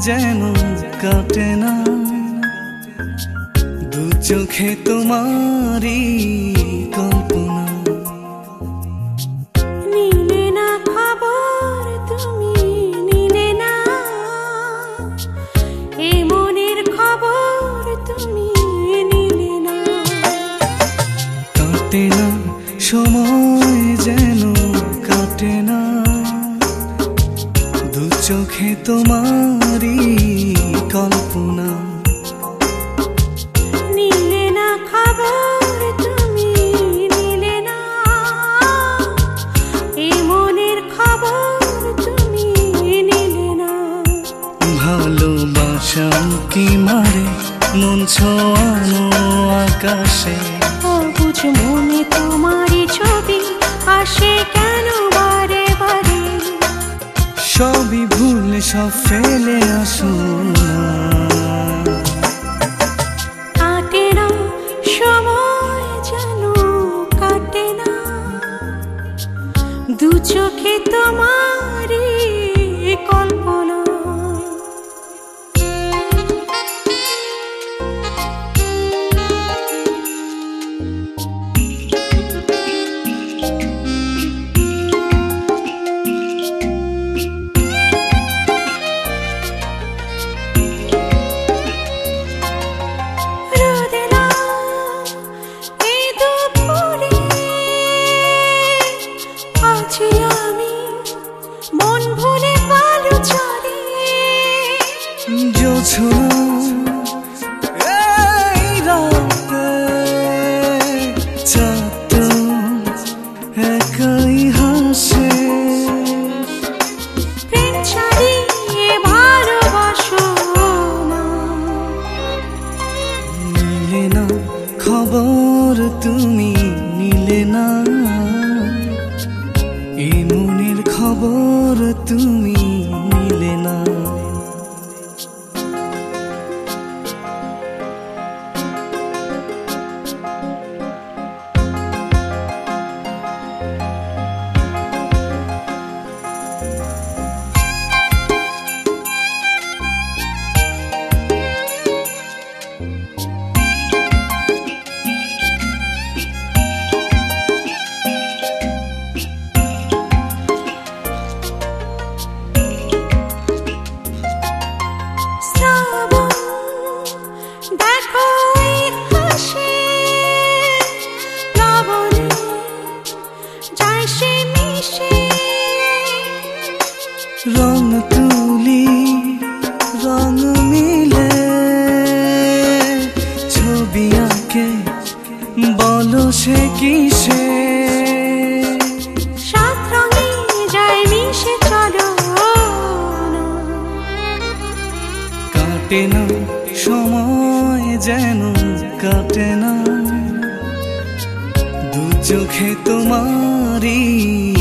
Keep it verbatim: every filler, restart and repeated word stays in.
যেন কাটে না, দু চোখে তোমারই কল্পনা। নিলে না খবর তুমি, নিলে না এ মনের খবর তুমি, নিলে না। কাটে না সময় যেন কাটে না, দু চোখে তোমারই কল্পনা। নিলে না খবর তুমি, নিলে না এ মনের খবর তুমি, নিলে না। ভালোবাসা কি মারে মন ছোঁয়ানো আকাশে, অবুঝ মনে তোমারই ছবি আসে কেন বারে বারে। সবই ভুলে সব ফেলে আসো না। কাটে না সময় যেন কাটে না, দু চোখে তোমারই কল্পনা। একাই হাসে, প্রেম ছাড়িয়ে ভালোবাসো না। নিলে না খবর তুমি, নিলে না এই মনের খবর তুমি, নিলে না। রং তুলি রং মিলে ছবি আঁকে, বলো সে কিসে। সাত রঙে যায় মিশে চলো না। কাটে না সময় যেন কাটে না, দু চোখে তোমারই